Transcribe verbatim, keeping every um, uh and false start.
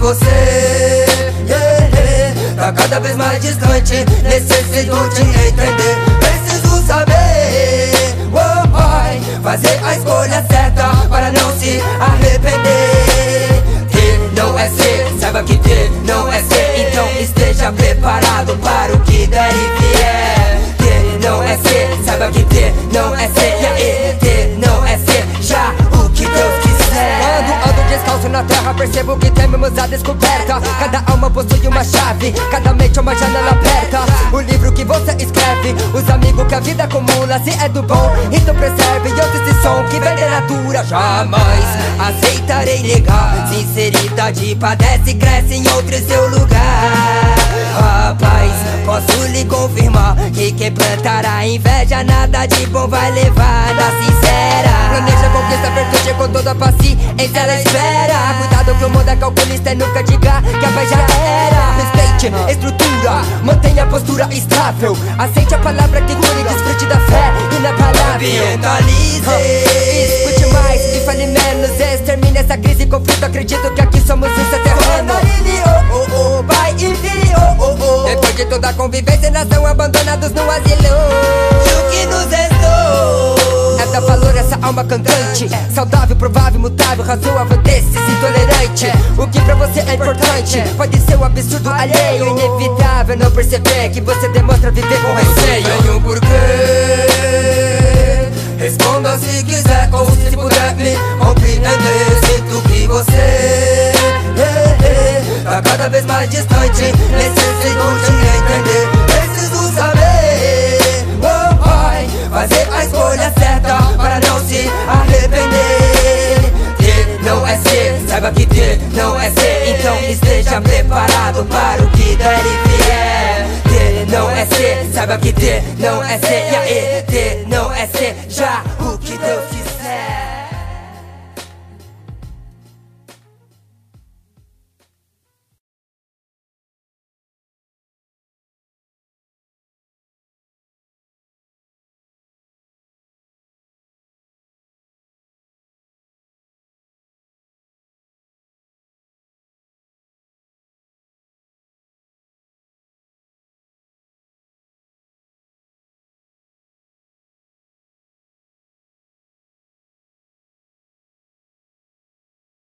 você, yeah, yeah, tá cada vez mais distante. Necessito te entender, preciso saber, oh boy, fazer a escolha certa para não se arrepender. Ter não é ser, saiba que ter não é ser, então esteja preparado para o que der e vier. Ter não é ser, saiba que ter não é ser, yeah, ter não é ser já o que Deus quiser. Quando ando descalço na terra, percebo que temos a descoberta. Cada alma possui uma chave, cada mente é uma janela aberta. O livro que você escreve, os amigos que a vida acumula. Se é do bom, então preserve. E ouça esse som que vem da natura. Jamais aceitarei negar. Sinceridade padece e cresce em outro seu lugar. Rapaz, posso lhe confirmar que quem plantar a inveja nada de bom vai levar na sincera. Planeja, conquista, virtude com toda a paciência ela espera. Cuidado que o mundo é calculista e nunca diga que a paz já era. Respeite, estrutura, mantenha a postura estável. Aceite a palavra que cura e desfrute da fé inabalável. Ambientalize, escute mais e fale menos. Extermine essa crise e conflito. Acredito que aqui somos um ser terreno. oh, oh, oh, vai e vire, oh, oh, oh. Depois de toda a convivência, nação abandonados no asilo. E o que nos restou é dar valor a essa alma cantante, saudável, provável, mutável, razoável, desses intolerante. O que pra você é importante pode ser um absurdo alheio, inevitável não perceber que você demonstra viver com receio. Tenho um porquê, responda se quiser ou se puder me compreender. Sinto que você, yeah, yeah, tá cada vez mais distante. Necessito te entender, preciso saber, oh boy, fazer a escolha certa para não se arrepender. Ter não é ser, saiba que ter não é ser, então esteja preparado para o que der e vier. Ter não é ser, saiba que ter não é ser, yeah, ter não é ser já o que Deus quiser.